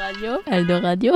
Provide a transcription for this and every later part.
Eldo Radio.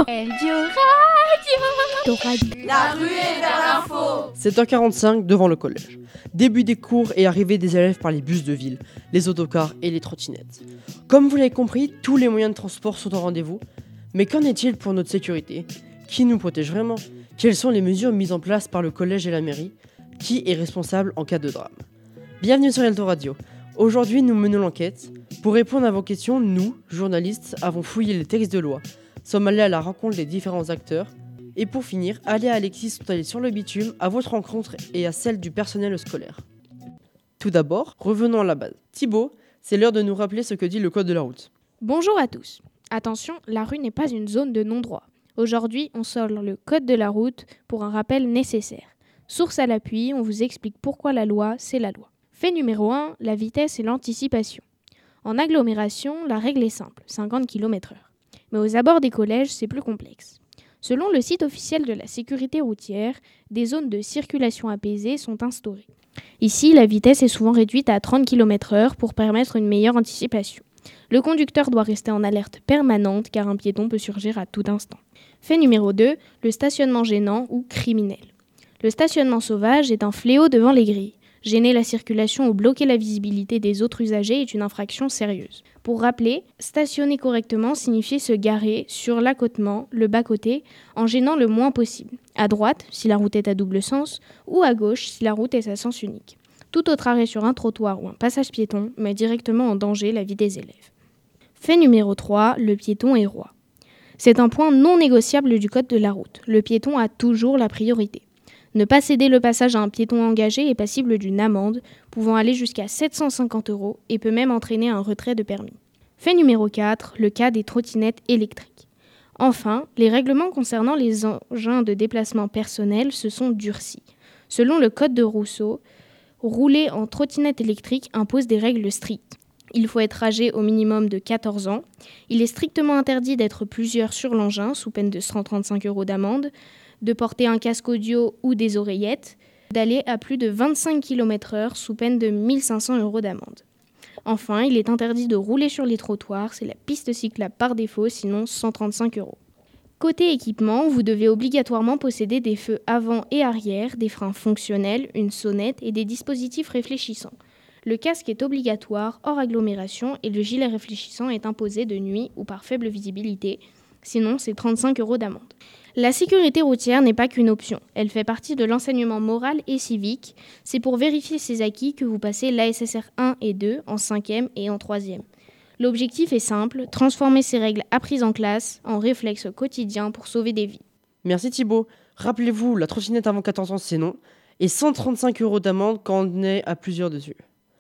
La ruée vers l'info. 7h45 devant le collège. Début des cours et arrivée des élèves par les bus de ville, les autocars et les trottinettes. Comme vous l'avez compris, tous les moyens de transport sont au rendez-vous. Mais qu'en est-il pour notre sécurité ? Qui nous protège vraiment ? Quelles sont les mesures mises en place par le collège et la mairie ? Qui est responsable en cas de drame ? Bienvenue sur Eldo Radio. Aujourd'hui, nous menons l'enquête. Pour répondre à vos questions, nous, journalistes, avons fouillé les textes de loi, sommes allés à la rencontre des différents acteurs, et pour finir, Ali et Alexis sont allés sur le bitume à votre rencontre et à celle du personnel scolaire. Tout d'abord, revenons à la base. Thibaut, c'est l'heure de nous rappeler ce que dit le code de la route. Bonjour à tous. Attention, la rue n'est pas une zone de non-droit. Aujourd'hui, on sort le code de la route pour un rappel nécessaire. Source à l'appui, on vous explique pourquoi la loi, c'est la loi. Fait numéro 1, la vitesse et l'anticipation. En agglomération, la règle est simple, 50 km/h. Mais aux abords des collèges, c'est plus complexe. Selon le site officiel de la sécurité routière, des zones de circulation apaisée sont instaurées. Ici, la vitesse est souvent réduite à 30 km/h pour permettre une meilleure anticipation. Le conducteur doit rester en alerte permanente car un piéton peut surgir à tout instant. Fait numéro 2, le stationnement gênant ou criminel. Le stationnement sauvage est un fléau devant les grilles. Gêner la circulation ou bloquer la visibilité des autres usagers est une infraction sérieuse. Pour rappeler, stationner correctement signifie se garer sur l'accotement, le bas-côté, en gênant le moins possible. À droite, si la route est à double sens, ou à gauche, si la route est à sens unique. Tout autre arrêt sur un trottoir ou un passage piéton met directement en danger la vie des élèves. Fait numéro 3, le piéton est roi. C'est un point non négociable du code de la route. Le piéton a toujours la priorité. Ne pas céder le passage à un piéton engagé est passible d'une amende pouvant aller jusqu'à 750 € et peut même entraîner un retrait de permis. Fait numéro 4, le cas des trottinettes électriques. Enfin, les règlements concernant les engins de déplacement personnel se sont durcis. Selon le code de Rousseau, rouler en trottinette électrique impose des règles strictes. Il faut être âgé au minimum de 14 ans. Il est strictement interdit d'être plusieurs sur l'engin, sous peine de 135 € d'amende, de porter un casque audio ou des oreillettes, d'aller à plus de 25 km/h sous peine de 1 500 € d'amende. Enfin, il est interdit de rouler sur les trottoirs, c'est la piste cyclable par défaut, sinon 135 €. Côté équipement, vous devez obligatoirement posséder des feux avant et arrière, des freins fonctionnels, une sonnette et des dispositifs réfléchissants. Le casque est obligatoire hors agglomération et le gilet réfléchissant est imposé de nuit ou par faible visibilité, sinon c'est 35 € d'amende. La sécurité routière n'est pas qu'une option, elle fait partie de l'enseignement moral et civique. C'est pour vérifier ces acquis que vous passez l'ASSR 1 et 2 en 5e et en 3e. L'objectif est simple, transformer ces règles apprises en classe en réflexes quotidiens pour sauver des vies. Merci Thibaut. Rappelez-vous, la trottinette avant 14 ans c'est non, et 135 € d'amende quand on est à plusieurs dessus.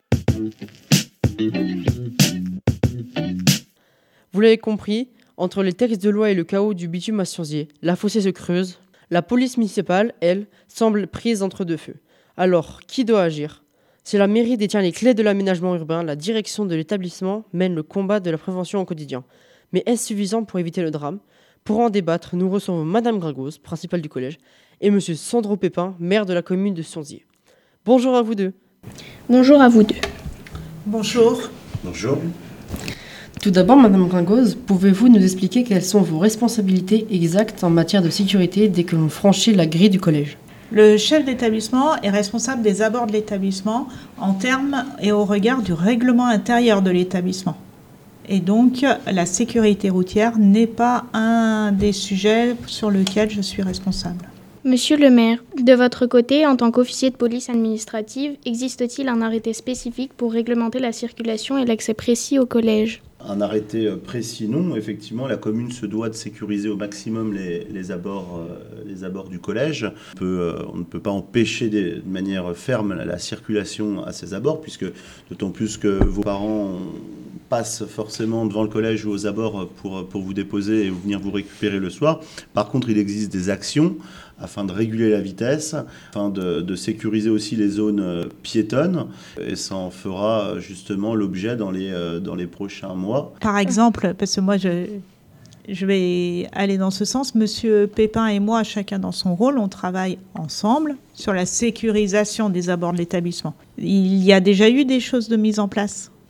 Vous l'avez compris, entre les textes de loi et le chaos du bitume à Sionzier, la fossée se creuse. La police municipale, elle, semble prise entre deux feux. Alors, qui doit agir ? Si la mairie détient les clés de l'aménagement urbain, la direction de l'établissement mène le combat de la prévention au quotidien. Mais est-ce suffisant pour éviter le drame ? Pour en débattre, nous recevons Madame Gringos, principale du collège, et Monsieur Sandro Pépin, maire de la commune de Sionzier. Bonjour à vous deux. Bonjour à vous deux. Bonjour. Bonjour. Tout d'abord, Madame Gringos, pouvez-vous nous expliquer quelles sont vos responsabilités exactes en matière de sécurité dès que l'on franchit la grille du collège ? Le chef d'établissement est responsable des abords de l'établissement en termes et au regard du règlement intérieur de l'établissement. Et donc, la sécurité routière n'est pas un des sujets sur lesquels je suis responsable. Monsieur le maire, de votre côté, en tant qu'officier de police administrative, existe-t-il un arrêté spécifique pour réglementer la circulation et l'accès précis au collège ? Un arrêté précis, non. Effectivement, la commune se doit de sécuriser au maximum les abords du collège. On ne peut pas empêcher de manière ferme la circulation à ces abords, puisque d'autant plus que vos parents passent forcément devant le collège ou aux abords pour vous déposer et venir vous récupérer le soir. Par contre, il existe des actions afin de réguler la vitesse, afin de sécuriser aussi les zones piétonnes. Et ça en fera justement l'objet dans les prochains mois. Par exemple, parce que moi je vais aller dans ce sens, Monsieur Pépin et moi, chacun dans son rôle, on travaille ensemble sur la sécurisation des abords de l'établissement. Il y a déjà eu des choses de mise en place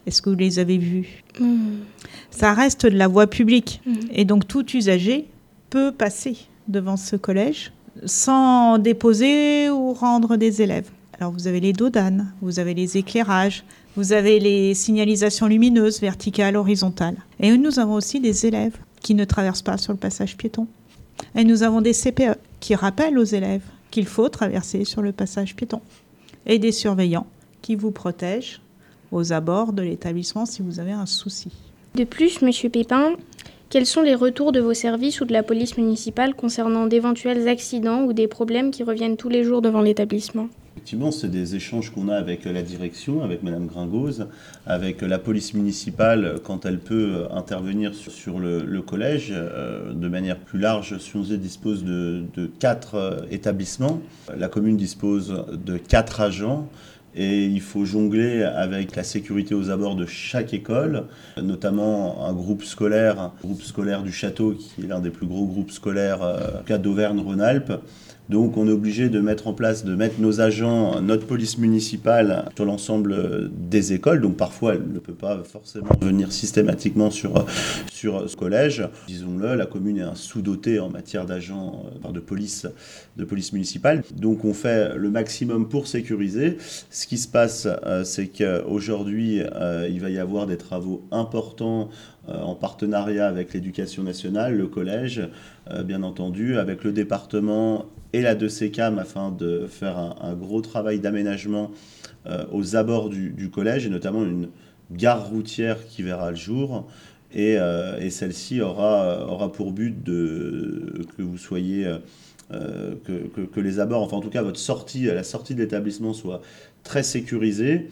Est-ce que vous les avez vus ? Ça reste de la voie publique. Et donc, tout usager peut passer devant ce collège sans déposer ou rendre des élèves. Alors, vous avez les dos d'âne, vous avez les éclairages, vous avez les signalisations lumineuses, verticales, horizontales. Et nous avons aussi des élèves qui ne traversent pas sur le passage piéton. Et nous avons des CPE qui rappellent aux élèves qu'il faut traverser sur le passage piéton. Et des surveillants qui vous protègent aux abords de l'établissement si vous avez un souci. De plus, Monsieur Pépin, quels sont les retours de vos services ou de la police municipale concernant d'éventuels accidents ou des problèmes qui reviennent tous les jours devant l'établissement ? Effectivement, c'est des échanges qu'on a avec la direction, avec Madame Gringoz, avec la police municipale quand elle peut intervenir sur le collège. De manière plus large, Sionzier dispose de 4 établissements. La commune dispose de 4 agents. Et il faut jongler avec la sécurité aux abords de chaque école, notamment un groupe scolaire du Château, qui est l'un des plus gros groupes scolaires d'Auvergne-Rhône-Alpes. Donc on est obligé de mettre nos agents, notre police municipale sur l'ensemble des écoles. Donc parfois elle ne peut pas forcément venir systématiquement sur ce collège. Disons-le, la commune est sous-dotée en matière d'agents de police municipale. Donc on fait le maximum pour sécuriser. Ce qui se passe, c'est qu'aujourd'hui, il va y avoir des travaux importants en partenariat avec l'Éducation nationale, le collège, bien entendu, avec le département et la 2CCAM afin de faire un gros travail d'aménagement aux abords du collège, et notamment une gare routière qui verra le jour. Et celle-ci aura pour but que vous soyez... que les abords, enfin en tout cas la sortie de l'établissement soit très sécurisée.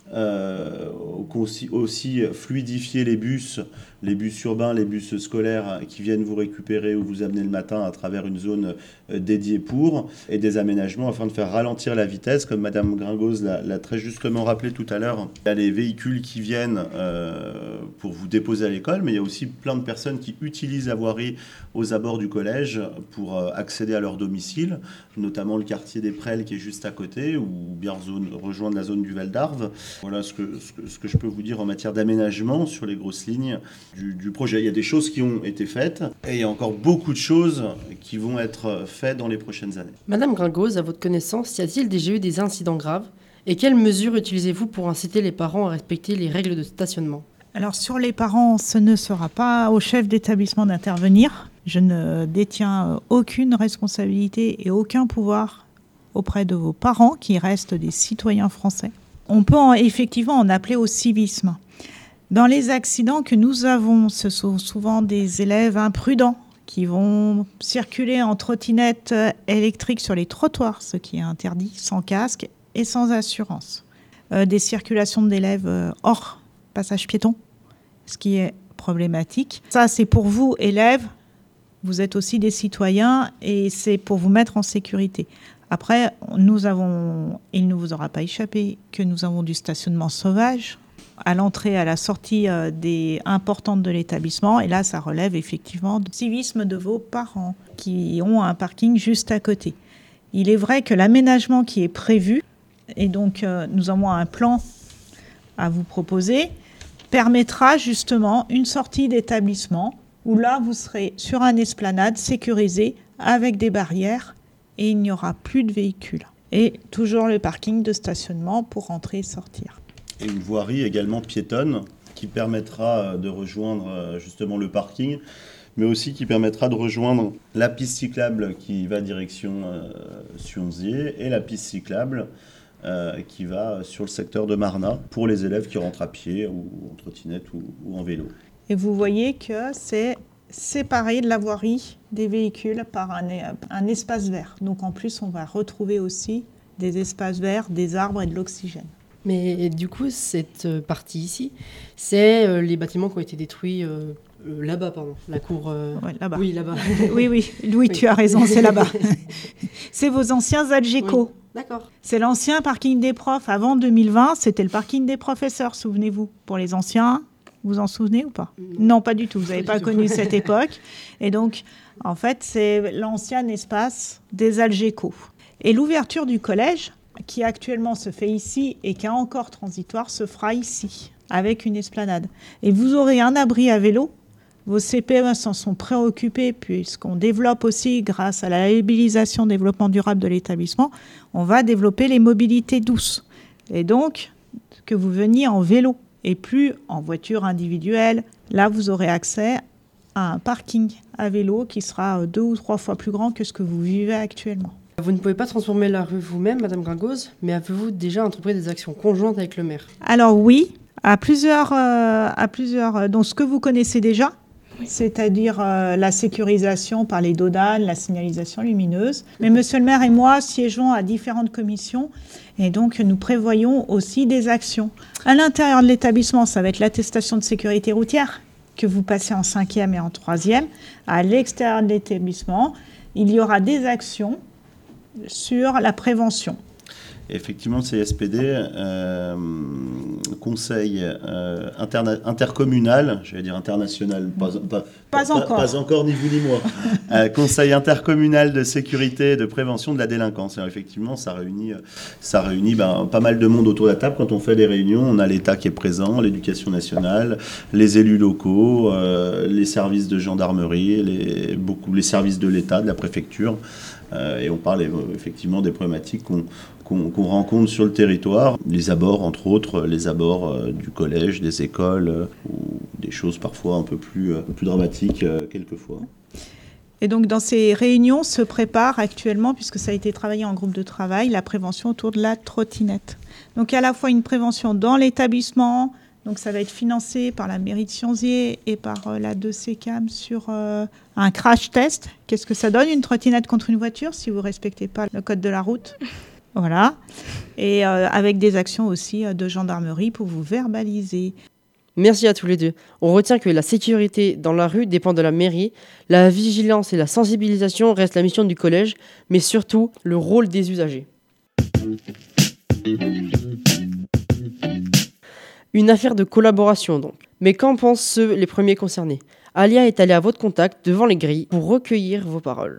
Aussi fluidifier les bus urbains, les bus scolaires qui viennent vous récupérer ou vous amener le matin à travers une zone dédiée et des aménagements afin de faire ralentir la vitesse, comme Madame Gringoz l'a très justement rappelé tout à l'heure. Il y a les véhicules qui viennent pour vous déposer à l'école, mais il y a aussi plein de personnes qui utilisent la voirie aux abords du collège pour accéder à leur domicile, notamment le quartier des Prels qui est juste à côté, ou bien rejoindre la zone du Val d'Arve. Voilà ce que je peux vous dire en matière d'aménagement sur les grosses lignes du projet. Il y a des choses qui ont été faites et il y a encore beaucoup de choses qui vont être faites dans les prochaines années. Madame Gringoz, à votre connaissance, y a-t-il déjà eu des incidents graves ? Et quelles mesures utilisez-vous pour inciter les parents à respecter les règles de stationnement ? Alors sur les parents, ce ne sera pas au chef d'établissement d'intervenir. Je ne détiens aucune responsabilité et aucun pouvoir auprès de vos parents qui restent des citoyens français. On peut effectivement en appeler au civisme. Dans les accidents que nous avons, ce sont souvent des élèves imprudents qui vont circuler en trottinette électrique sur les trottoirs, ce qui est interdit, sans casque et sans assurance. Des circulations d'élèves hors passage piéton, ce qui est problématique. Ça, c'est pour vous, élèves. Vous êtes aussi des citoyens et c'est pour vous mettre en sécurité. Après, il ne vous aura pas échappé que nous avons du stationnement sauvage à l'entrée et à la sortie importantes de l'établissement. Et là, ça relève effectivement du civisme de vos parents qui ont un parking juste à côté. Il est vrai que l'aménagement qui est prévu, et donc nous avons un plan à vous proposer, permettra justement une sortie d'établissement où là, vous serez sur une esplanade sécurisée avec des barrières et il n'y aura plus de véhicules. Et toujours le parking de stationnement pour entrer et sortir. Et une voirie également piétonne qui permettra de rejoindre justement le parking, mais aussi qui permettra de rejoindre la piste cyclable qui va direction Sionzier et la piste cyclable qui va sur le secteur de Marnat pour les élèves qui rentrent à pied ou en trottinette ou en vélo. Et vous voyez que c'est séparé de la voirie des véhicules par un espace vert. Donc en plus, on va retrouver aussi des espaces verts, des arbres et de l'oxygène. Mais du coup, cette partie ici, c'est les bâtiments qui ont été détruits là-bas, pardon, la cour... Ouais, là-bas. Oui, là-bas. Oui, tu as raison, c'est là-bas. C'est vos anciens Algeco. Oui. D'accord. C'est l'ancien parking des profs. Avant 2020, c'était le parking des professeurs, souvenez-vous. Pour les anciens, vous vous en souvenez ou pas ? Non, pas du tout. Vous n'avez pas connu cette époque. Et donc, en fait, c'est l'ancien espace des Algeco. Et l'ouverture du collège, qui actuellement se fait ici et qui est encore transitoire, se fera ici. avec une esplanade. Et vous aurez un abri à vélo. Vos CPE s'en sont préoccupés puisqu'on développe aussi, grâce à la labellisation développement durable de l'établissement, on va développer les mobilités douces. Et donc, que vous veniez en vélo et plus en voiture individuelle, là, vous aurez accès à un parking à vélo qui sera 2 ou 3 fois plus grand que ce que vous vivez actuellement. Vous ne pouvez pas transformer la rue vous-même, Madame Gringoz, mais avez-vous déjà entrepris des actions conjointes avec le maire ? Alors oui, à plusieurs. Donc ce que vous connaissez déjà, c'est-à-dire la sécurisation par les dodanes, la signalisation lumineuse. Mais Monsieur le maire et moi siégeons à différentes commissions et donc nous prévoyons aussi des actions. À l'intérieur de l'établissement, ça va être l'attestation de sécurité routière que vous passez en 5e et en 3e. À l'extérieur de l'établissement, il y aura des actions sur la prévention. Effectivement, le CSPD, conseil intercommunal, j'allais dire international, pas encore ni vous ni moi, conseil intercommunal de sécurité et de prévention de la délinquance. Alors, effectivement, ça réunit pas mal de monde autour de la table. Quand on fait des réunions, on a l'État qui est présent, l'éducation nationale, les élus locaux, les services de gendarmerie, les services de l'État, de la préfecture. Et on parle effectivement des problématiques qu'on rencontre sur le territoire, les abords entre autres, les abords du collège, des écoles, ou des choses parfois un peu plus dramatiques quelquefois. Et donc dans ces réunions se prépare actuellement, puisque ça a été travaillé en groupe de travail, la prévention autour de la trottinette. Donc à la fois une prévention dans l'établissement, donc ça va être financé par la mairie de Sionzier et par la 2CCAM sur un crash test. Qu'est-ce que ça donne une trottinette contre une voiture si vous ne respectez pas le code de la route ? Voilà. Et avec des actions aussi de gendarmerie pour vous verbaliser. Merci à tous les deux. On retient que la sécurité dans la rue dépend de la mairie, la vigilance et la sensibilisation restent la mission du collège, mais surtout le rôle des usagers. Une affaire de collaboration donc. Mais qu'en pensent les premiers concernés ? Alia est allée à votre contact devant les grilles pour recueillir vos paroles.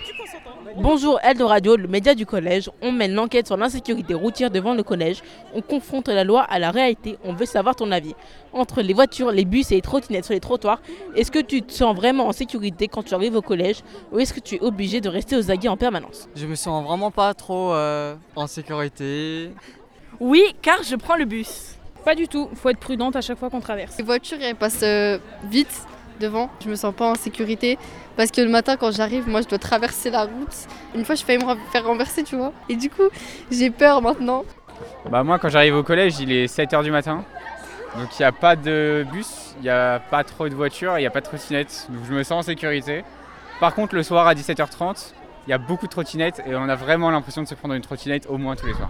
Bonjour Eldoradio, le média du collège. On mène l'enquête sur l'insécurité routière devant le collège. On confronte la loi à la réalité. On veut savoir ton avis. Entre les voitures, les bus et les trottinettes sur les trottoirs, est-ce que tu te sens vraiment en sécurité quand tu arrives au collège ou est-ce que tu es obligé de rester aux aguets en permanence ? Je me sens vraiment pas trop en sécurité. Oui, car je prends le bus. Pas du tout, faut être prudente à chaque fois qu'on traverse. Les voitures elles passent vite devant, je me sens pas en sécurité parce que le matin quand j'arrive, moi je dois traverser la route. Une fois je failli me faire renverser, tu vois. Et du coup, j'ai peur maintenant. Moi quand j'arrive au collège, il est 7h du matin. Donc il n'y a pas de bus, il n'y a pas trop de voitures, il n'y a pas de trottinettes. Donc je me sens en sécurité. Par contre le soir à 17h30, il y a beaucoup de trottinettes et on a vraiment l'impression de se prendre une trottinette au moins tous les soirs.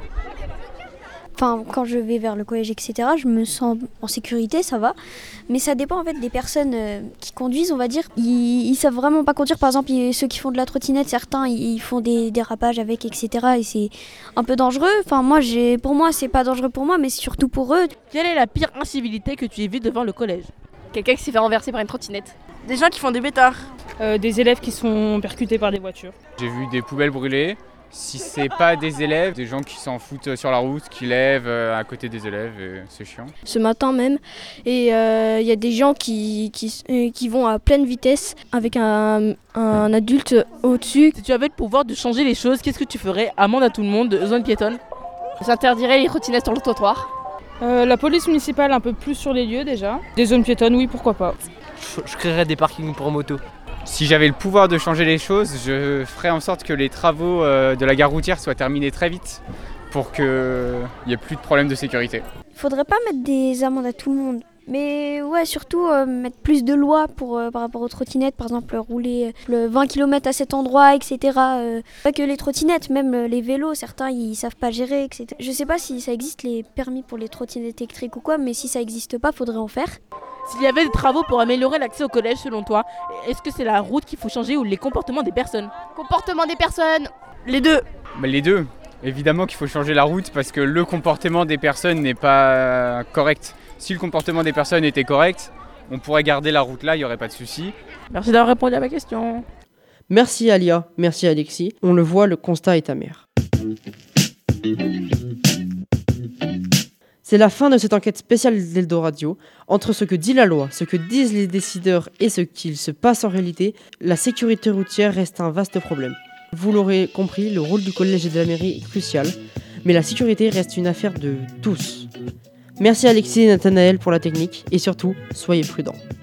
Enfin, quand je vais vers le collège, etc., je me sens en sécurité, ça va. Mais ça dépend en fait des personnes qui conduisent, on va dire. Ils savent vraiment pas conduire. Par exemple, ceux qui font de la trottinette, certains, ils font des dérapages avec, etc. Et c'est un peu dangereux. Enfin, pour moi, c'est pas dangereux pour moi, mais surtout pour eux. Quelle est la pire incivilité que tu évites devant le collège ? Quelqu'un qui s'est fait renverser par une trottinette. Des gens qui font des bêtards. Des élèves qui sont percutés par des voitures. J'ai vu des poubelles brûlées. Si c'est pas des élèves, des gens qui s'en foutent sur la route, qui lèvent à côté des élèves, c'est chiant. Ce matin même, et il y a des gens qui vont à pleine vitesse avec un adulte au-dessus. Si tu avais le pouvoir de changer les choses, qu'est-ce que tu ferais ? Amende à tout le monde, zone piétonne ? J'interdirais les trottinettes sur le trottoir. La police municipale un peu plus sur les lieux déjà. Des zones piétonnes, oui, pourquoi pas. Je créerais des parkings pour moto. Si j'avais le pouvoir de changer les choses, je ferais en sorte que les travaux de la gare routière soient terminés très vite pour qu'il n'y ait plus de problème de sécurité. Il faudrait pas mettre des amendes à tout le monde. Mais ouais, surtout mettre plus de lois par rapport aux trottinettes, par exemple rouler le 20 km à cet endroit, etc. Pas que les trottinettes, même les vélos, certains ils savent pas gérer, etc. Je sais pas si ça existe les permis pour les trottinettes électriques ou quoi, mais si ça existe pas, faudrait en faire. S'il y avait des travaux pour améliorer l'accès au collège selon toi, est-ce que c'est la route qu'il faut changer ou les comportements des personnes ? Comportement des personnes, les deux. Les deux. Évidemment qu'il faut changer la route parce que le comportement des personnes n'est pas correct. Si le comportement des personnes était correct, on pourrait garder la route là, il n'y aurait pas de souci. Merci d'avoir répondu à ma question. Merci Alia, merci Alexis. On le voit, le constat est amer. C'est la fin de cette enquête spéciale d'Eldoradio. Entre ce que dit la loi, ce que disent les décideurs et ce qu'il se passe en réalité, la sécurité routière reste un vaste problème. Vous l'aurez compris, le rôle du collège et de la mairie est crucial, mais la sécurité reste une affaire de tous. Merci Alexis et Nathanaël pour la technique, et surtout, soyez prudents.